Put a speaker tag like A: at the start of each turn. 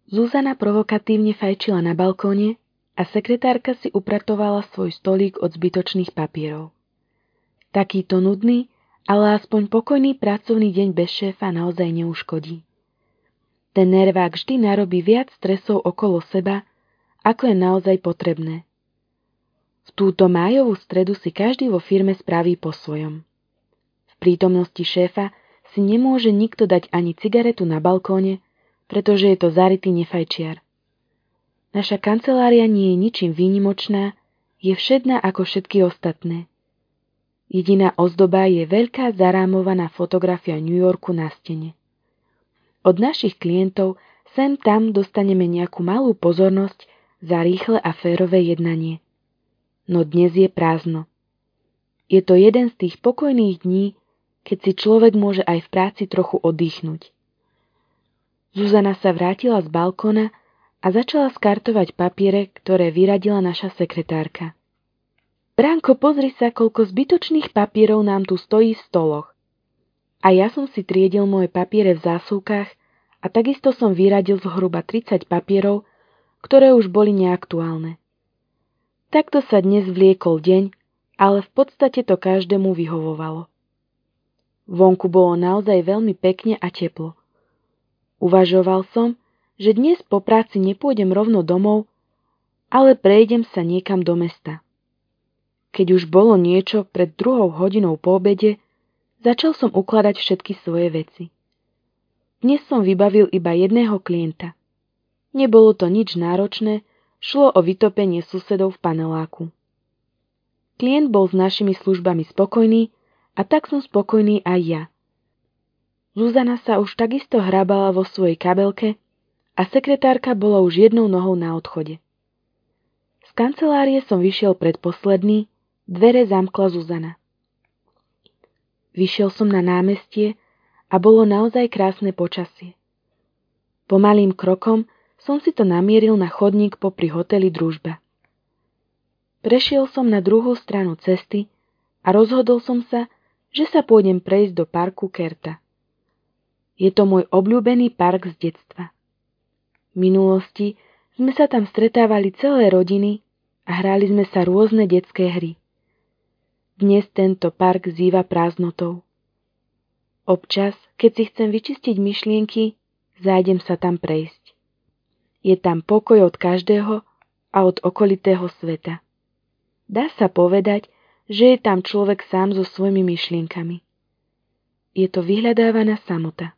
A: Zuzana provokatívne fajčila na balkóne a sekretárka si upratovala svoj stolík od zbytočných papierov. Takýto nudný, ale aspoň pokojný pracovný deň bez šéfa naozaj neuškodí. Ten nervák vždy narobí viac stresov okolo seba, ako je naozaj potrebné. V túto májovú stredu si každý vo firme spraví po svojom. V prítomnosti šéfa si nemôže nikto dať ani cigaretu na balkóne, pretože je to zarytý nefajčiar. Naša kancelária nie je ničím výnimočná, je všedná ako všetky ostatné. Jediná ozdoba je veľká zarámovaná fotografia New Yorku na stene. Od našich klientov sem tam dostaneme nejakú malú pozornosť za rýchle a férové jednanie. No dnes je prázdno. Je to jeden z tých pokojných dní, keď si človek môže aj v práci trochu oddychnúť. Zuzana sa vrátila z balkóna a začala skartovať papiere, ktoré vyradila naša sekretárka. Bránko, pozri sa, koľko zbytočných papierov nám tu stojí v stoloch. A ja som si triedil moje papiere v zásuvkách a takisto som vyradil zhruba 30 papierov, ktoré už boli neaktuálne. Takto sa dnes vliekol deň, ale v podstate to každému vyhovovalo. Vonku bolo naozaj veľmi pekne a teplo. Uvažoval som, že dnes po práci nepôjdem rovno domov, ale prejdem sa niekam do mesta. Keď už bolo niečo pred 2:00 po obede, začal som ukladať všetky svoje veci. Dnes som vybavil iba jedného klienta. Nebolo to nič náročné, šlo o vytopenie susedov v paneláku. Klient bol s našimi službami spokojný a tak som spokojný aj ja. Zuzana sa už takisto hrabala vo svojej kabelke a sekretárka bola už jednou nohou na odchode. Z kancelárie som vyšiel predposledný, dvere zamkla Zuzana. Vyšiel som na námestie a bolo naozaj krásne počasie. Pomalým krokom som si to namieril na chodník popri hoteli Družba. Prešiel som na druhú stranu cesty a rozhodol som sa, že sa pôjdem prejsť do parku Kerta. Je to môj obľúbený park z detstva. V minulosti sme sa tam stretávali celé rodiny a hrali sme sa rôzne detské hry. Dnes tento park zýva prázdnotou. Občas, keď si chcem vyčistiť myšlienky, zájdem sa tam prejsť. Je tam pokoj od každého a od okolitého sveta. Dá sa povedať, že je tam človek sám so svojimi myšlienkami. Je to vyhľadávaná samota.